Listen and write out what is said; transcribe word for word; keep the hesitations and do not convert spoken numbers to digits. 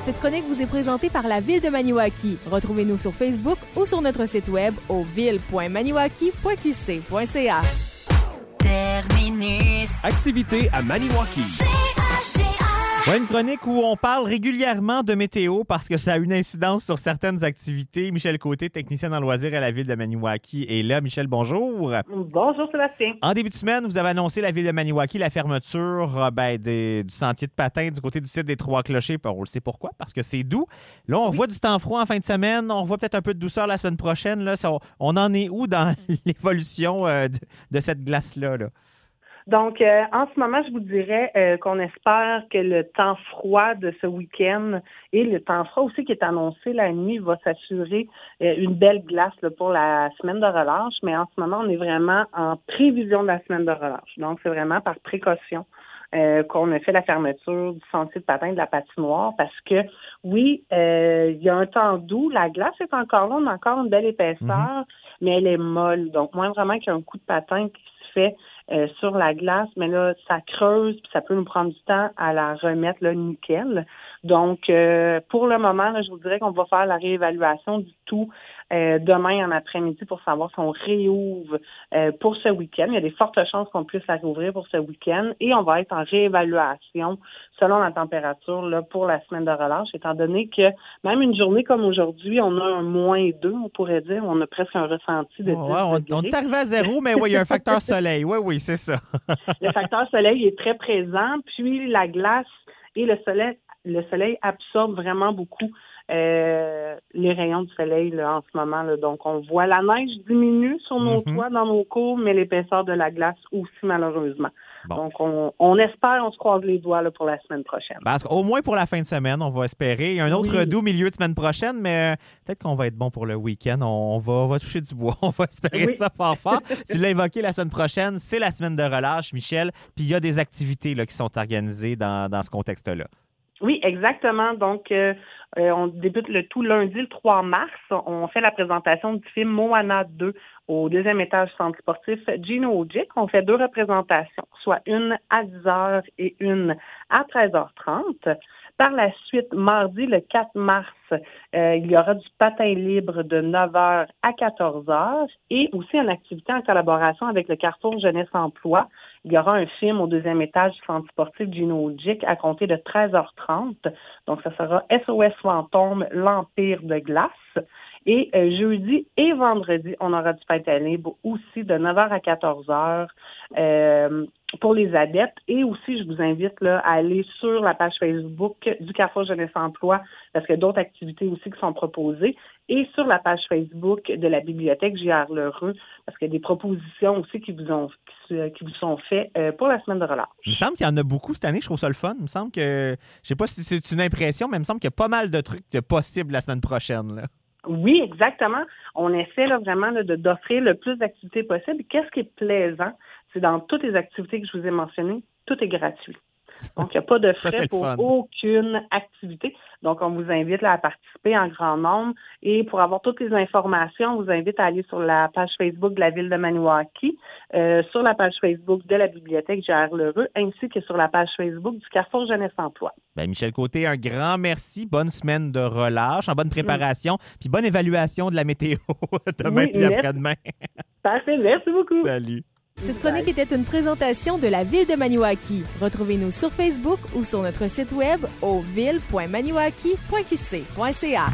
Cette chronique vous est présentée par la Ville de Maniwaki. Retrouvez-nous sur Facebook ou sur notre site web au ville point maniwaki point q c point c a. Terminus. Activité à Maniwaki. Ouais, une chronique où on parle régulièrement de météo parce que ça a une incidence sur certaines activités. Michel Côté, technicien en loisirs à la Ville de Maniwaki, est là. Michel, bonjour. Bonjour Sébastien. En début de semaine, vous avez annoncé la Ville de Maniwaki la fermeture ben, des, du sentier de patin du côté du site des Trois-Clochers. On le sait pourquoi, parce que c'est doux. Là, on oui. revoit du temps froid en fin de semaine. On revoit peut-être un peu de douceur la semaine prochaine. Là. Ça, on en est où dans l'évolution euh, de, de cette glace-là? Là? Donc, euh, en ce moment, je vous dirais euh, qu'on espère que le temps froid de ce week-end et le temps froid aussi qui est annoncé la nuit va s'assurer euh, une belle glace là, pour la semaine de relâche. Mais en ce moment, on est vraiment en prévision de la semaine de relâche. Donc, c'est vraiment par précaution euh, qu'on a fait la fermeture du sentier de patin de la patinoire parce que, oui, euh, il y a un temps doux. La glace est encore là, on a encore une belle épaisseur, mm-hmm. mais elle est molle. Donc, moins vraiment qu'il y a un coup de patin qui se fait Euh, sur la glace, mais là, ça creuse, puis ça peut nous prendre du temps à la remettre là, nickel. Donc, euh, pour le moment, là, je vous dirais qu'on va faire la réévaluation du tout euh, demain en après-midi pour savoir si on réouvre euh, pour ce week-end. Il y a des fortes chances qu'on puisse la rouvrir pour ce week-end et on va être en réévaluation selon la température là, pour la semaine de relâche, étant donné que même une journée comme aujourd'hui, on a un moins deux, on pourrait dire, on a presque un ressenti de dix ouais, on, degrés. On est arrivé à zéro, mais oui, il y a un facteur soleil. Oui, oui, c'est ça. Le facteur soleil est très présent, puis la glace et le soleil, le soleil absorbe vraiment beaucoup euh, les rayons du soleil là, en ce moment. Là. Donc, on voit la neige diminue sur nos mm-hmm. toits, dans nos cours, mais l'épaisseur de la glace aussi, malheureusement. Bon. Donc, on, on espère, on se croise les doigts là, pour la semaine prochaine. Parce qu'au moins pour la fin de semaine, on va espérer. Il y a un autre oui. doux milieu de semaine prochaine, mais peut-être qu'on va être bon pour le week-end. On, on, va, on va toucher du bois. On va espérer oui. ça fort fort. Tu l'as évoqué la semaine prochaine, c'est la semaine de relâche, Michel. Puis il y a des activités là, qui sont organisées dans, dans ce contexte-là. Oui, exactement. Donc, euh, euh, on débute le tout lundi, le trois mars. On fait la présentation du film Moana deux au deuxième étage du centre sportif Gino Gic. On fait deux représentations, soit une à dix heures et une à treize heures trente. Par la suite, mardi, le quatre mars, euh, il y aura du patin libre de neuf heures à quatorze heures et aussi une activité en collaboration avec le Carrefour Jeunesse Emploi. Il y aura un film au deuxième étage du centre sportif Gino Gic à compter de treize heures trente. Donc, ça sera S O S Fantôme, l'Empire de glace. Et euh, jeudi et vendredi, on aura du patin libre aussi de neuf heures à quatorze heures euh, pour les adeptes. Et aussi, je vous invite là, à aller sur la page Facebook du Carrefour Jeunesse Emploi parce qu'il y a d'autres activités aussi qui sont proposées. Et sur la page Facebook de la bibliothèque J R Lheureux parce qu'il y a des propositions aussi qui vous ont qui, qui vous sont faites euh, pour la semaine de relâche. Il me semble qu'il y en a beaucoup cette année. Je trouve ça le fun. Il me semble que, je sais pas si c'est une impression, mais il me semble qu'il y a pas mal de trucs possibles la semaine prochaine, là. Oui, exactement. On essaie là, vraiment là, de, d'offrir le plus d'activités possible. Qu'est-ce qui est plaisant? C'est dans toutes les activités que je vous ai mentionnées, tout est gratuit. Donc, il n'y a pas de frais ça, pour fun. Aucune activité. Donc, on vous invite là, à participer en grand nombre. Et pour avoir toutes les informations, on vous invite à aller sur la page Facebook de la Ville de Maniwaki, euh, sur la page Facebook de la Bibliothèque J R Lheureux, ainsi que sur la page Facebook du Carrefour Jeunesse Emploi. Ben, Michel Côté, un grand merci. Bonne semaine de relâche, en bonne préparation, mmh. puis bonne évaluation de la météo demain puis après-demain. Parfait, merci beaucoup. Salut. Cette chronique était une présentation de la Ville de Maniwaki. Retrouvez-nous sur Facebook ou sur notre site web au ville point maniwaki point q c point c a.